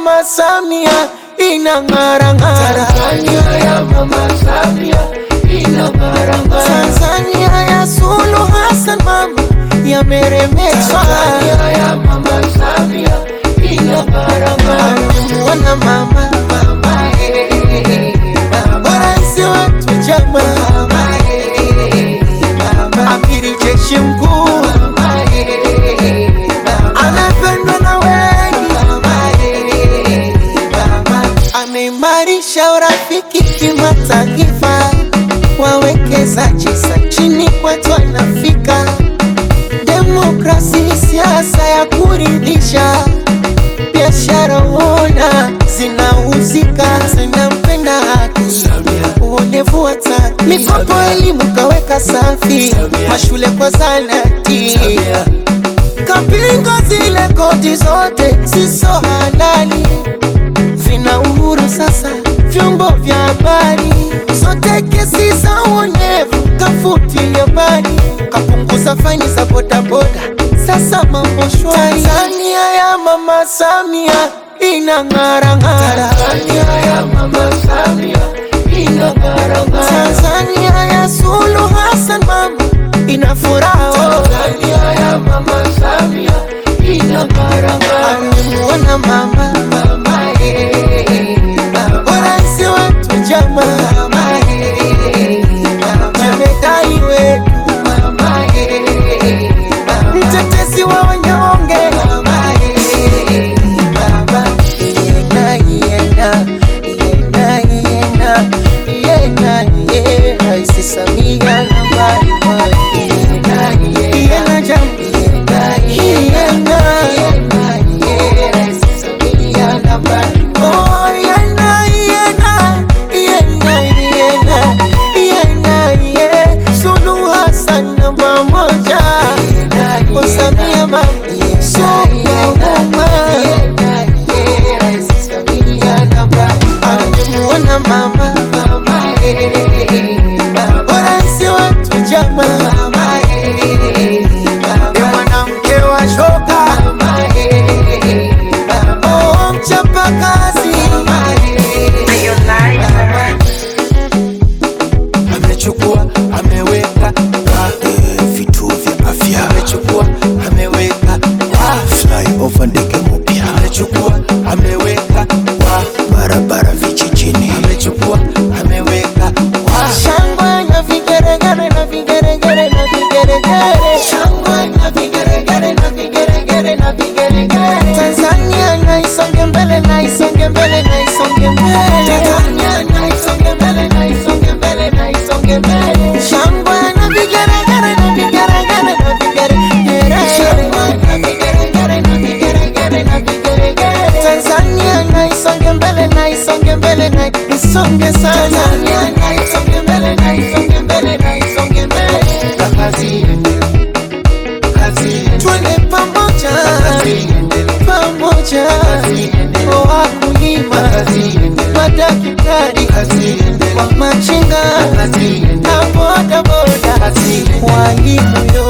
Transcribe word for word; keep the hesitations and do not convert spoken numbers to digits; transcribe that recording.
Mama Samia inang'ara ng'ara. Tanzania ya Mama Samia inang'ara ng'ara. Tanzania ya Suluhu Hassan mama yameremeshwa. Tanzania ya Mama Samia inang'ara ng'ara. Wana mama Mama eh, mama raisi wetu chama, mama eh, mama amiri jeshi mkuu, mama eh, mama anapendwa na wengi, mama eh, mama ameimarisha urafiki kimataifa, wawekezaji sa chini kwetu anafika, demokrasi siasa ya kuridhisha, biashara uona zinauzika, zinampenda haki, uonevu wataki, mikopo elimu kaweka safi, mashule kwa zanati, kapinga zile kodi zote siso halali, vina uhuru sasa vyombo vya habari, zote kesi za uonevu kafutilia mbali, kapunguza faini za bodaboda, sasa mambo shwari. Tanzania ya Mama Samia inang'ara ng'ara. Tanzania ya Mama Samia inang'ara ng'ara. Tanzania ya Suluhu Hassan mama ina furaha. Tanzania ya Mama Samia inang'ara ng'ara. Amemuona mama Mama eh, mama raisi wetu chama, mama eh, mama jemedari wetu, mama eh, mama mtetezi wa wanyonge, mama eh, mama yena yena yena yena yena yena raisi Samia nambari moja, yena yena jam yena yena oh yena yena yena yena yena yena Suluhu Hassan namba moja, kwa Samia mama amemuona mama raisi wetu chama, mwanamke wa shoka, oh mchapa kazi, amechukua ameweka Eh, vituo vya afya, amechukua ameweka flyover ndege mpya, amechukua ameweka barabara vijijini, amechukua ameweka shangwe na vigeregere na vigeregere na vigeregere, shangwe na vigeregere na vigeregere na vigeregere. Tanzania na isonge mbele na isonge mbele na isonge mbele, Tanzania na isonge mbele na isonge mbele na isonge mbele, shangwe na vigeregere na vigeregere na vigeregere, shangwe na vigeregere na vigeregere na vigeregere. Tanzania na isonge mbele na isonge mbele na isonge sana, Tanzania na isonge mbele na isonge mbele na isonge mbele, kazi iendelee, kazi iendelee, twende pamoja kazi iendelee, pamoja, kazi iendelee, wakulima, kazi iendelee, madaktari, kazi iendelee, wa machinga kazi iendelee, na boda boda, kazi iendelee. walimu